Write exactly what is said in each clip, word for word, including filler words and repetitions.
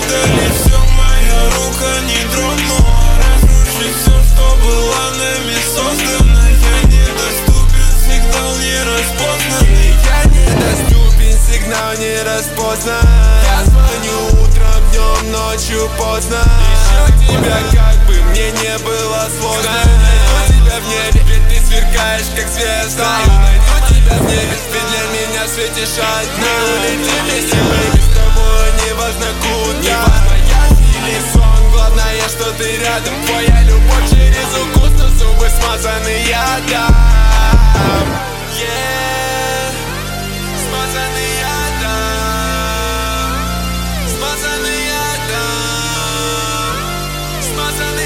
удали все, моя рука не дрогнула. Разруши все, что было нами создано. Я недоступен, сигнал не распознанный. Я недоступен, сигнал не распознан. Я звоню утром, днем, ночью поздно. Ищу тебя, как бы мне не было сложно. Найду тебя в небе, ведь ты сверкаешь, как звезда. Найду тебя в небе, ведь для меня светишь одна. Улети вместе, baby, с тобой не важно куда. Не важно ясный или сон, главное, что ты рядом. Твоя любовь через укус, но зубы смазаны ядом. Yeah, смазаны ядом. Смазаны ядом. Смазаны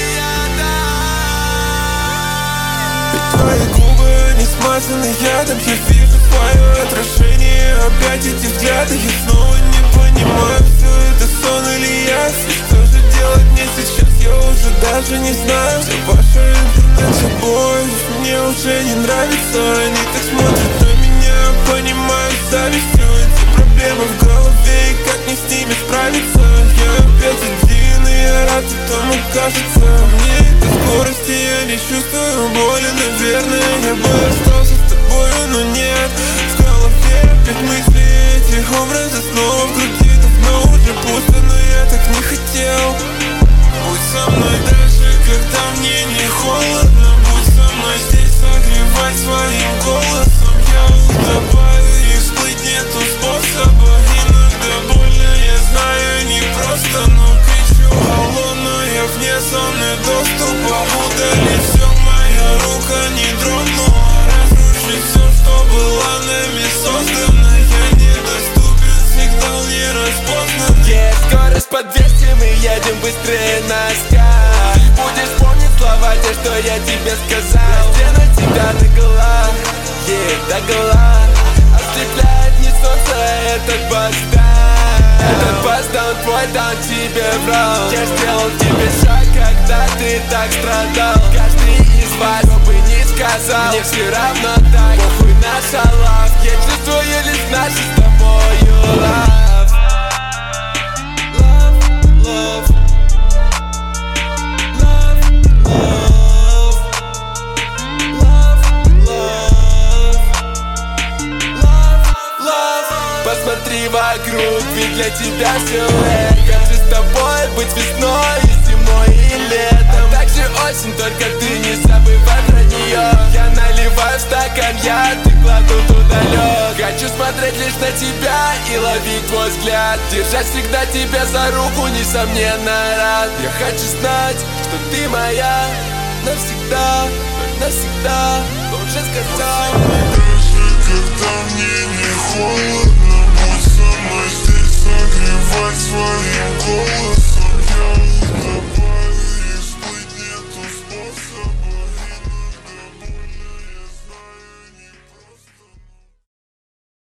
ядом. Ведь твои губы не смазаны ядом. Я вижу свое отражение, опять эти взгляды. Я снова не понимаю, все это сон или яс. И что же делать мне сейчас, я уже даже не знаю. Все ваше интернет-любовь мне уже не нравится. Они так смотрят на меня, понимаю завистью. Эти проблемы в голове, и как мне с ними справиться? Я опять один, и я рад этому, кажется. Мне этой скорости я не чувствую боли, наверное. Я бы остался с тобою, но нет. В голове опять мысли, эти образы снова в груди. Давно уже пусто, но я так не хотел. Будь со мной даже, когда мне не холодно. Будь со мной здесь, согревать своим голосом. Я утопаю, и всплыть нету способа. Иногда больно, я знаю, не просто, но кричу алло, но я вне зоны доступа. Удали все, моя рука не дрогнула. Разруши все, что было нами создано. Я недоступен, сигнал не распознан. Yeah, скорость под двести, мы едем быстрее на скат. Ты будешь помнить слова, те, что я тебе сказал. Раздену тебя догола, yeah, догола. Ослепляет не солнце, этот бастан. Этот бастан твой, дан тебе врал. Я сделал тебе шаг, когда ты так страдал. Каждый из вас, кто бы не сказал, мне все равно так, похуй наша лав. Я чувствую лишь нашу с тобою лав. Посмотри вокруг, ведь для тебя все это. Хочу с тобой быть весной, и зимой и летом, а также осень, только ты не забывай про нее. Я наливаю стакан, я ты кладу туда лед. Хочу смотреть лишь на тебя и ловить твой взгляд. Держать всегда тебя за руку, несомненно рад. Я хочу знать, что ты моя навсегда, навсегда, лучше сказал. Когда мне не холодно, будь со мной здесь, согревать своим голосом.